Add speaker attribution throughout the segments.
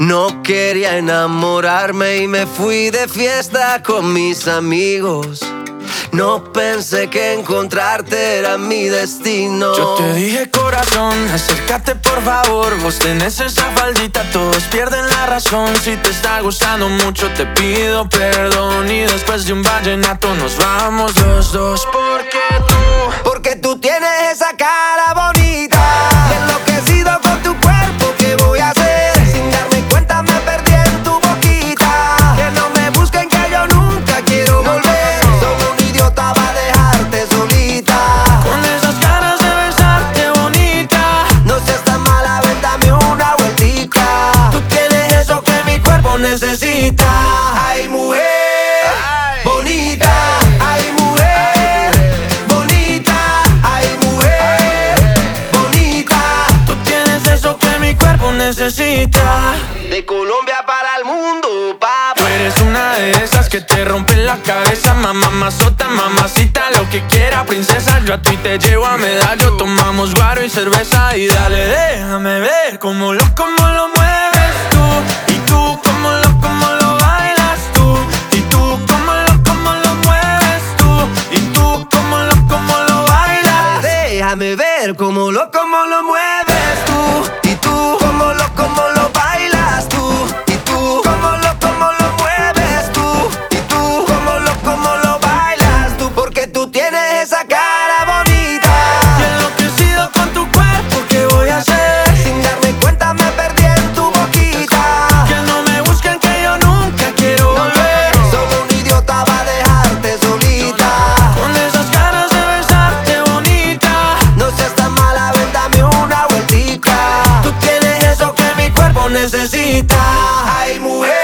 Speaker 1: No quería enamorarme y me fui de fiesta con mis amigos. No pensé que encontrarte era mi destino.
Speaker 2: Yo te dije, corazón, acércate por favor. Vos tenés esa faldita, todos pierden la razón. Si te está gustando mucho te pido perdón. Y después de un vallenato nos vamos los dos.
Speaker 1: Porque tú tienes esa cara bonita. Y enloquecido con tu cuerpo, ¿qué voy a hacer? Sin darme cuenta me perdí en tu boquita. Que no me busquen que yo nunca quiero volver. Soy un idiota para dejarte solita.
Speaker 2: Con esas ganas de besarte bonita.
Speaker 1: No seas tan mala, ven, dame una vueltica. Tú tienes eso que mi cuerpo necesita. Ay, mujer bonita. Ay, mujer bonita. Ay, mujer bonita.
Speaker 2: Tú tienes eso que mi cuerpo necesita.
Speaker 1: De Colombia para el mundo, papá.
Speaker 2: Tú eres una de esas que te rompen la cabeza. Mamazota, mamacita, lo que quiera, princesa. Yo a ti te llevo a medallo. Tomamos guaro y cerveza. Y dale, déjame ver cómo lo mueves tú. Y tú, cómo lo bailas tú. Y tú, cómo lo mueves tú. Y tú, cómo lo bailas.
Speaker 1: Déjame ver cómo lo mueves tú. Y tú, cómo lo bailas tú. Y tú, cómo lo mueves tú. Y tú, cómo lo bailas tú. Porque tú tienes esa cara bonita.
Speaker 2: Y enloquecido con tu cuerpo, ¿qué voy a hacer?
Speaker 1: Sin darme cuenta me perdí en tu boquita.
Speaker 2: Que no me busquen que yo nunca quiero volver.
Speaker 1: Soy un idiota para dejarte solita.
Speaker 2: Con esas ganas de besarte bonita.
Speaker 1: No seas tan mala, ven, dame una vueltica. Tú tienes eso que mi cuerpo necesita. Ay, mujer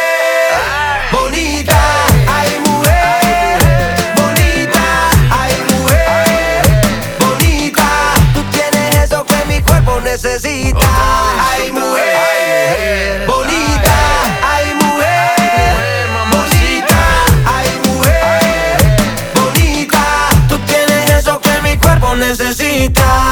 Speaker 1: bonita. Ay, mujer bonita. Ay, mujer bonita. Tú tienes eso que mi cuerpo necesita. Ay, mujer bonita. Ay, mujer bonita. Ay, mujer bonita. Tú tienes eso que mi cuerpo necesita.